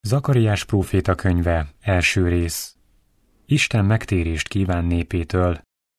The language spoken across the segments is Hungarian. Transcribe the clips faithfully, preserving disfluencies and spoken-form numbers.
Zakariás próféta könyve, első rész. Isten megtérést kíván népétől.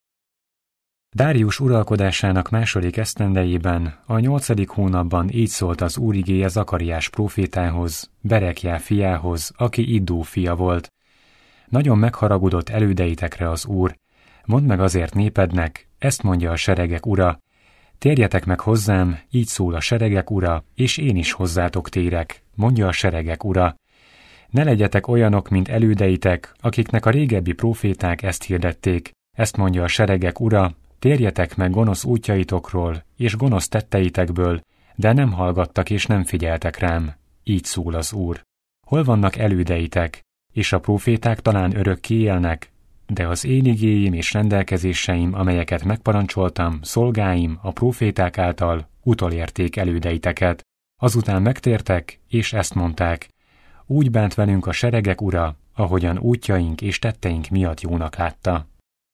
Dárius uralkodásának második esztendejében, a nyolcadik hónapban így szólt az Úr igéje Zakariás prófétához, Berekjá fiához, aki Iddó fia volt. Nagyon megharagudott elődeitekre az Úr. Mondd meg azért népednek, ezt mondja a seregek ura. Térjetek meg hozzám, így szól a seregek ura, és én is hozzátok térek, mondja a seregek ura. Ne legyetek olyanok, mint elődeitek, akiknek a régebbi próféták ezt hirdették, ezt mondja a seregek ura, térjetek meg gonosz útjaitokról és gonosz tetteitekből, de nem hallgattak és nem figyeltek rám, így szól az Úr. Hol vannak elődeitek, és a próféták talán örökké élnek, de az én igéim és rendelkezéseim, amelyeket megparancsoltam, szolgáim, a próféták által utolérték elődeiteket. Azután megtértek, és ezt mondták, úgy bánt velünk a seregek ura, ahogyan útjaink és tetteink miatt jónak látta.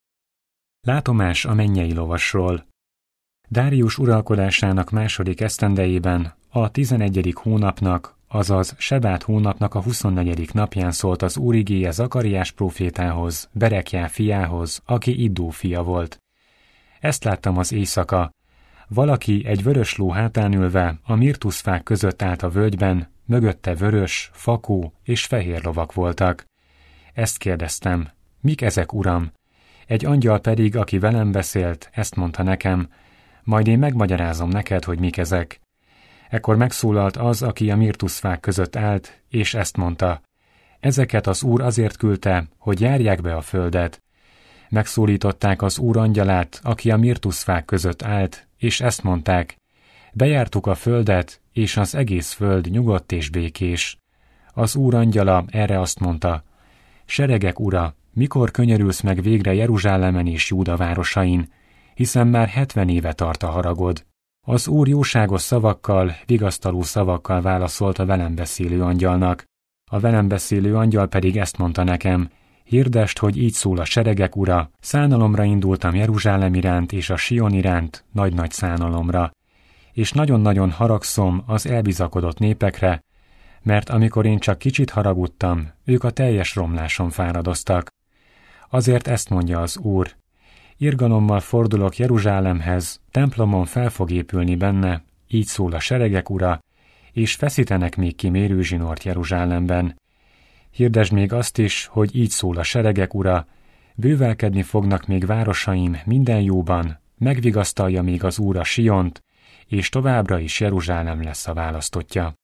Látomás a mennyei lovasról. Dárius uralkodásának második esztendejében, a tizenegyedik hónapnak, azaz Sebát hónapnak a huszonnegyedik napján szólt az Úr igéje Zakariás prófétához, Berekjá fiához, aki Iddó fia volt. Ezt láttam az éjszaka. Valaki egy vörös ló hátán ülve a mirtuszfák között állt a völgyben, mögötte vörös, fakó és fehér lovak voltak. Ezt kérdeztem, mik ezek, uram? Egy angyal pedig, aki velem beszélt, ezt mondta nekem, majd én megmagyarázom neked, hogy mik ezek. Ekkor megszólalt az, aki a mirtuszfák között állt, és ezt mondta, ezeket az Úr azért küldte, hogy járják be a földet. Megszólították az Úr angyalát, aki a mirtuszfák között állt, és ezt mondták, bejártuk a földet, és az egész föld nyugodt és békés. Az Úr angyala erre azt mondta, seregek ura, mikor könyörülsz meg végre Jeruzsálemen és Júda városain, hiszen már hetven éve tart a haragod. Az Úr jóságos szavakkal, vigasztaló szavakkal válaszolt a velem beszélő angyalnak. A velem beszélő angyal pedig ezt mondta nekem, hirdest, hogy így szól a seregek ura, szánalomra indultam Jeruzsálem iránt és a Sion iránt, nagy-nagy szánalomra. És nagyon-nagyon haragszom az elbizakodott népekre, mert amikor én csak kicsit haragudtam, ők a teljes romláson fáradoztak. Azért ezt mondja az Úr, irgalommal fordulok Jeruzsálemhez, templomon fel fog épülni benne, így szól a seregek ura, és feszítenek még ki mérőzsinort Jeruzsálemben. Hirdesd még azt is, hogy így szól a seregek ura, bővelkedni fognak még városaim minden jóban, megvigasztalja még az Úr a Siont, és továbbra is Jeruzsálem lesz a választottja.